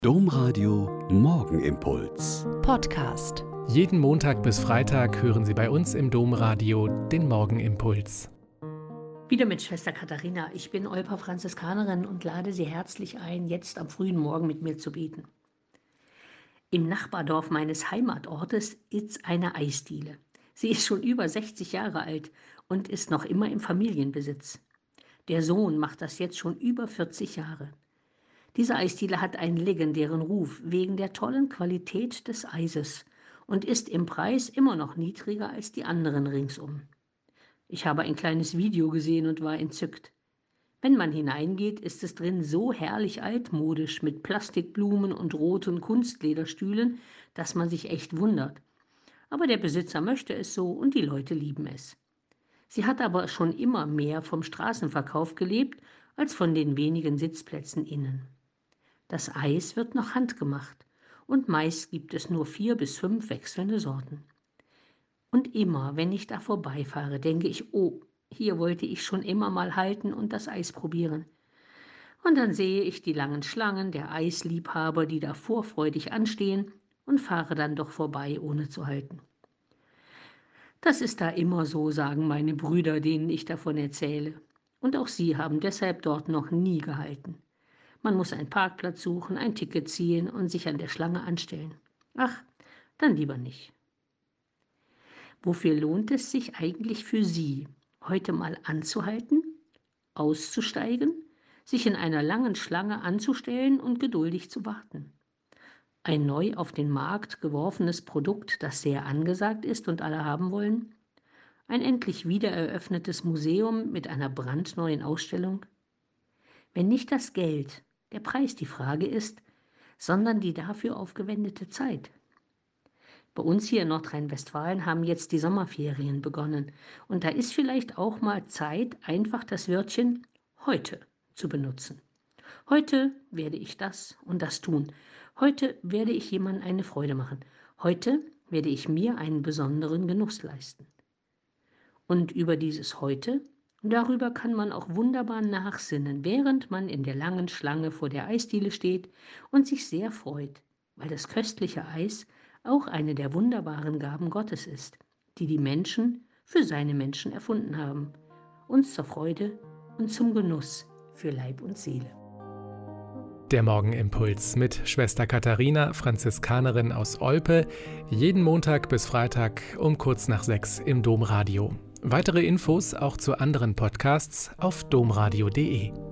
Domradio Morgenimpuls. Podcast. Jeden Montag bis Freitag hören Sie bei uns im Domradio den Morgenimpuls. Wieder mit Schwester Katharina. Ich bin Olper Franziskanerin und lade Sie herzlich ein, jetzt am frühen Morgen mit mir zu beten. Im Nachbardorf meines Heimatortes ist eine Eisdiele. Sie ist schon über 60 Jahre alt und ist noch immer im Familienbesitz. Der Sohn macht das jetzt schon über 40 Jahre. Diese Eisdiele hat einen legendären Ruf wegen der tollen Qualität des Eises und ist im Preis immer noch niedriger als die anderen ringsum. Ich habe ein kleines Video gesehen und war entzückt. Wenn man hineingeht, ist es drin so herrlich altmodisch mit Plastikblumen und roten Kunstlederstühlen, dass man sich echt wundert. Aber der Besitzer möchte es so und die Leute lieben es. Sie hat aber schon immer mehr vom Straßenverkauf gelebt als von den wenigen Sitzplätzen innen. Das Eis wird noch handgemacht und meist gibt es nur 4 bis 5 wechselnde Sorten. Und immer, wenn ich da vorbeifahre, denke ich, oh, hier wollte ich schon immer mal halten und das Eis probieren. Und dann sehe ich die langen Schlangen der Eisliebhaber, die da vorfreudig anstehen und fahre dann doch vorbei, ohne zu halten. Das ist da immer so, sagen meine Brüder, denen ich davon erzähle. Und auch sie haben deshalb dort noch nie gehalten. Man muss einen Parkplatz suchen, ein Ticket ziehen und sich an der Schlange anstellen. Ach, dann lieber nicht. Wofür lohnt es sich eigentlich für Sie, heute mal anzuhalten, auszusteigen, sich in einer langen Schlange anzustellen und geduldig zu warten? Ein neu auf den Markt geworfenes Produkt, das sehr angesagt ist und alle haben wollen? Ein endlich wiedereröffnetes Museum mit einer brandneuen Ausstellung? Wenn nicht das Geld, der Preis die Frage ist, sondern die dafür aufgewendete Zeit. Bei uns hier in Nordrhein-Westfalen haben jetzt die Sommerferien begonnen und da ist vielleicht auch mal Zeit, einfach das Wörtchen heute zu benutzen. Heute werde ich das und das tun. Heute werde ich jemandem eine Freude machen. Heute werde ich mir einen besonderen Genuss leisten. Und über dieses Heute, darüber kann man auch wunderbar nachsinnen, während man in der langen Schlange vor der Eisdiele steht und sich sehr freut, weil das köstliche Eis auch eine der wunderbaren Gaben Gottes ist, die die Menschen für seine Menschen erfunden haben, uns zur Freude und zum Genuss für Leib und Seele. Der Morgenimpuls mit Schwester Katharina, Franziskanerin aus Olpe, jeden Montag bis Freitag um kurz nach 6 im Domradio. Weitere Infos auch zu anderen Podcasts auf domradio.de.